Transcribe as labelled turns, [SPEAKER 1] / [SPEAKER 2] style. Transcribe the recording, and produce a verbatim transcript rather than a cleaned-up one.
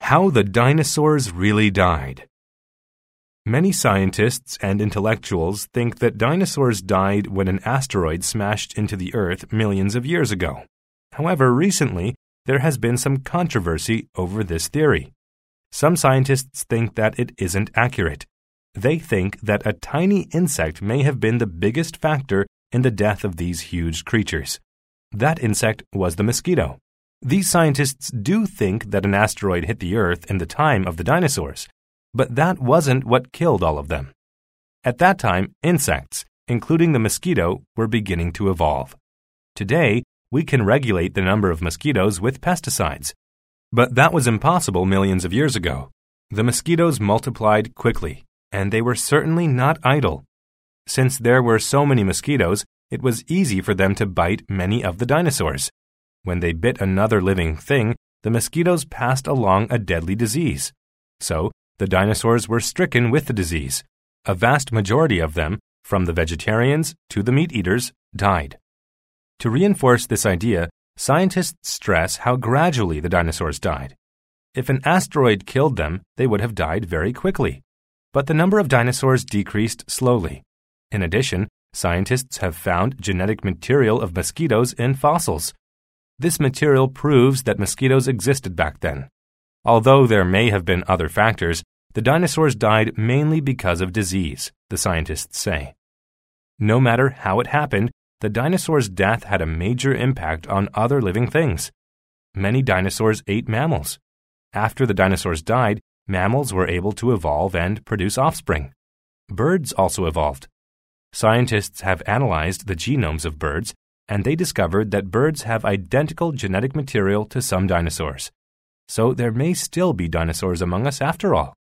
[SPEAKER 1] How the Dinosaurs Really Died. Many scientists and intellectuals think that dinosaurs died when an asteroid smashed into the Earth millions of years ago. However, recently, there has been some controversy over this theory. Some scientists think that it isn't accurate. They think that a tiny insect may have been the biggest factor in the death of these huge creatures. That insect was the mosquito. These scientists do think that an asteroid hit the Earth in the time of the dinosaurs, but that wasn't what killed all of them. At that time, insects, including the mosquito, were beginning to evolve. Today, we can regulate the number of mosquitoes with pesticides, but that was impossible millions of years ago. The mosquitoes multiplied quickly, and they were certainly not idle. Since there were so many mosquitoes, it was easy for them to bite many of the dinosaurs. When they bit another living thing, the mosquitoes passed along a deadly disease. So, the dinosaurs were stricken with the disease. A vast majority of them, from the vegetarians to the meat eaters, died. To reinforce this idea, scientists stress how gradually the dinosaurs died. If an asteroid killed them, they would have died very quickly. But the number of dinosaurs decreased slowly. In addition, scientists have found genetic material of mosquitoes in fossils. This material proves that mosquitoes existed back then. Although there may have been other factors, the dinosaurs died mainly because of disease, the scientists say. No matter how it happened, the dinosaurs' death had a major impact on other living things. Many dinosaurs ate mammals. After the dinosaurs died, mammals were able to evolve and produce offspring. Birds also evolved. Scientists have analyzed the genomes of birds, and they discovered that birds have identical genetic material to some dinosaurs. So there may still be dinosaurs among us after all.